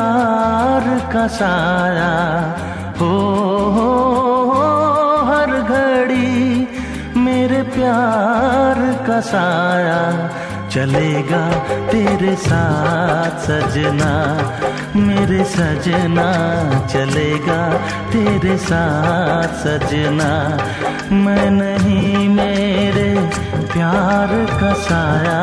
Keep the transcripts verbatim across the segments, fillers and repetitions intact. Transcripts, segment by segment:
प्यार का साया हो, हो, हो हर घड़ी मेरे प्यार का साया चलेगा तेरे साथ सजना, मेरे सजना चलेगा तेरे साथ सजना। मैं नहीं मेरे प्यार का साया,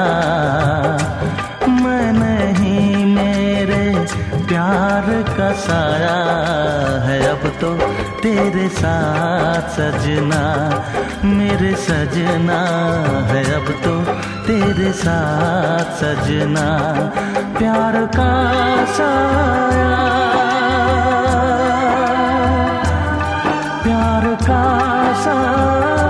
मैं नहीं मेरे प्यार का साया है अब तो तेरे साथ सजना, मेरे सजना है अब तो तेरे साथ सजना। प्यार का साया, प्यार का साया।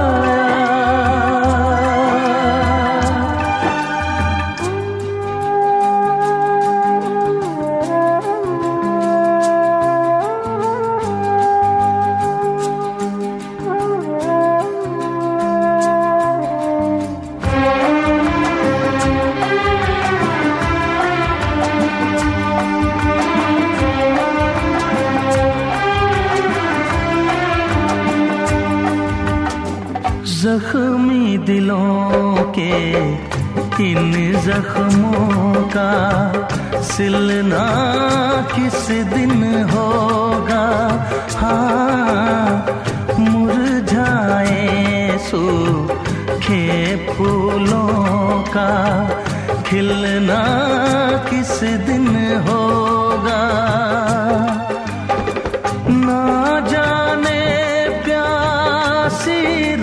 जख्मी दिलों के इन जख्मों का सिलना किस दिन होगा। हाँ मुरझाए सूखे फूलों का खिलना किस दिन होगा। ना जाने प्यासी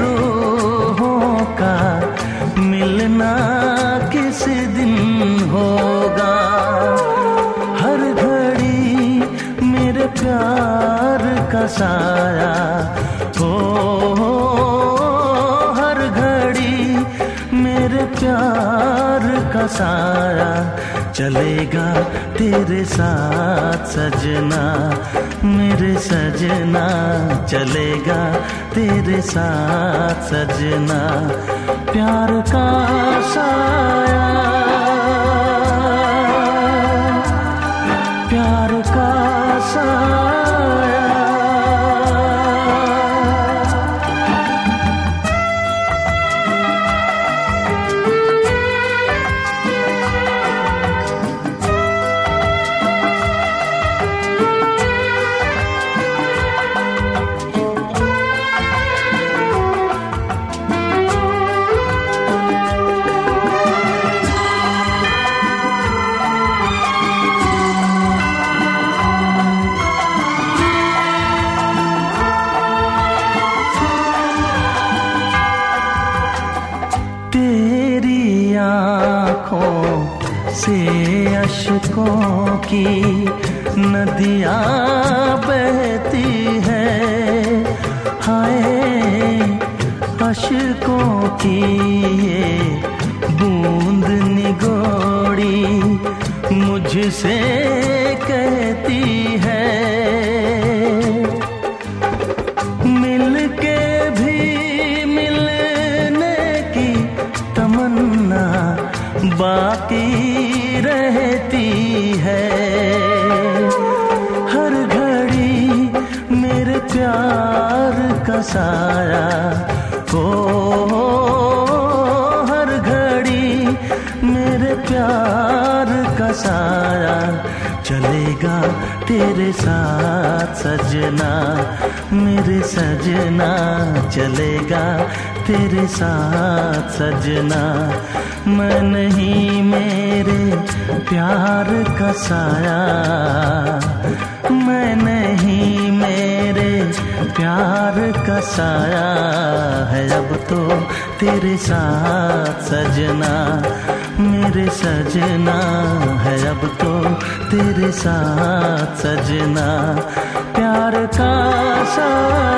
का मिलना किस दिन होगा। हर घड़ी मेरे प्यार का साया हो, हो हर घड़ी मेरे प्यार का साया चलेगा तेरे साथ सजना, मेरे सजना चलेगा तेरे साथ सजना। प्यार का साया, प्यार का साया। तेरी आँखों से अश्कों की नदियाँ बहती है। हाय अश्कों की ये बूंद निगोड़ी मुझसे कहती है। मिलके भी तमन्ना बाकी रहती है। हर घड़ी मेरे प्यार का साया हो, हर घड़ी मेरे प्यार का साया चलेगा तेरे साथ सजना, मेरे सजना चलेगा तेरे साथ सजना। मैं नहीं मेरे प्यार का साया, मैं नहीं मेरे प्यार का साया है अब तो तेरे साथ सजना, मेरे सजना है अब तो तेरे साथ सजना। प्यार का साया।